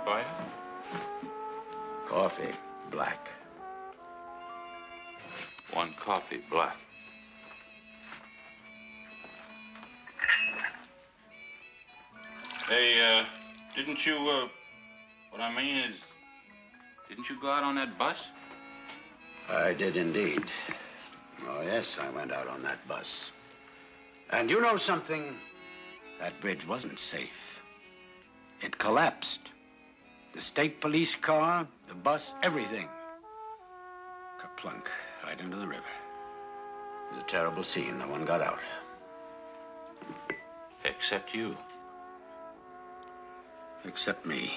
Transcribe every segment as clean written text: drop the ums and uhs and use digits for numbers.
for you? Coffee, black. 1 coffee, black. Hey, didn't you, what I mean is, didn't you go out on that bus? I did indeed. Oh, yes, I went out on that bus. And you know something? That bridge wasn't safe. It collapsed. The state police car, the bus, everything. Kerplunk, right into the river. It was a terrible scene. No one got out. Except you. Except me.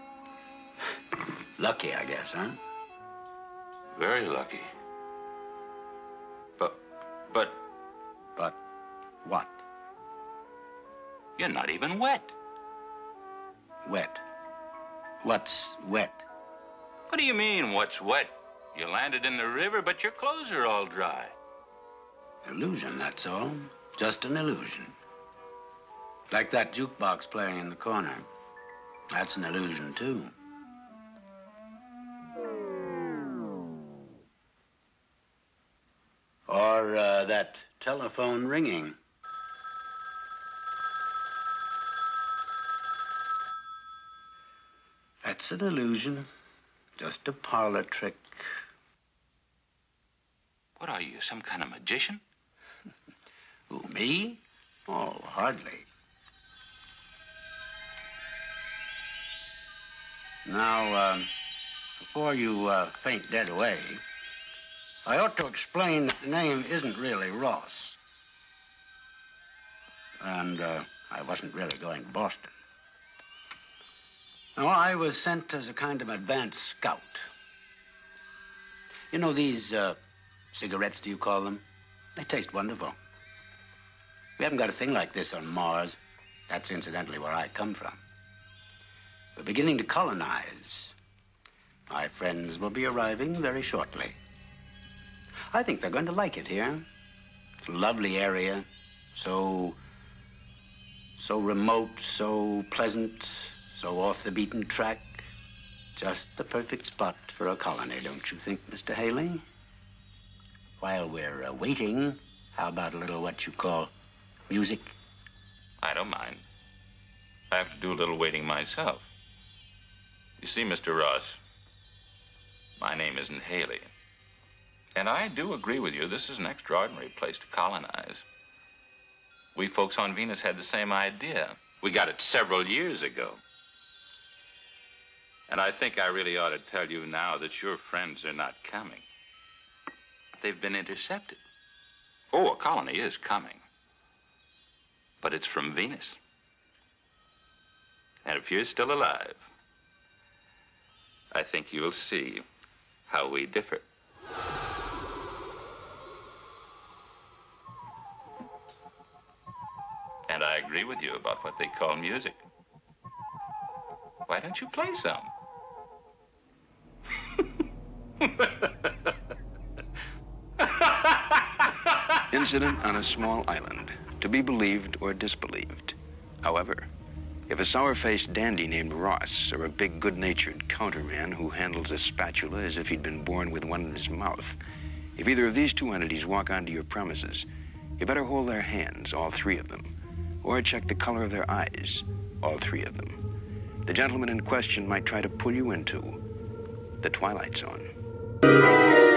Lucky, I guess, huh? Very lucky. But But what? you're not even wet. Wet. What's wet? What do you mean, what's wet? You landed in the river, but your clothes are all dry. Illusion, that's all. Just an illusion. Like that jukebox playing in the corner. That's an illusion, too. Or that telephone ringing. That's an illusion. Just a parlor trick. What are you, some kind of magician? Who, me? Oh, hardly. Now, before you faint dead away, I ought to explain that the name isn't really Ross. And I wasn't really going to Boston. No, I was sent as a kind of advance scout. You know these cigarettes, do you call them? They taste wonderful. We haven't got a thing like this on Mars. That's incidentally where I come from. We're beginning to colonize. My friends will be arriving very shortly. I think they're going to like it here. It's a lovely area. So remote, so pleasant, so off the beaten track. Just the perfect spot for a colony, don't you think, Mr. Haley? While we're waiting, how about a little what you call music? I don't mind. I have to do a little waiting myself. You see, Mr. Ross, my name isn't Haley. And I do agree with you, this is an extraordinary place to colonize. We folks on Venus had the same idea. We got it several years ago. And I think I really ought to tell you now that your friends are not coming. They've been intercepted. Oh, a colony is coming. But it's from Venus. And if you're still alive, I think you'll see how we differ. And I agree with you about what they call music. Why don't you play some? Incident on a small island, to be believed or disbelieved. However, if a sour-faced dandy named Ross or a big good-natured counterman who handles a spatula as if he'd been born with one in his mouth, if either of these two entities walk onto your premises, you better hold their hands, all three of them, or check the color of their eyes, all three of them. The gentleman in question might try to pull you into the Twilight Zone.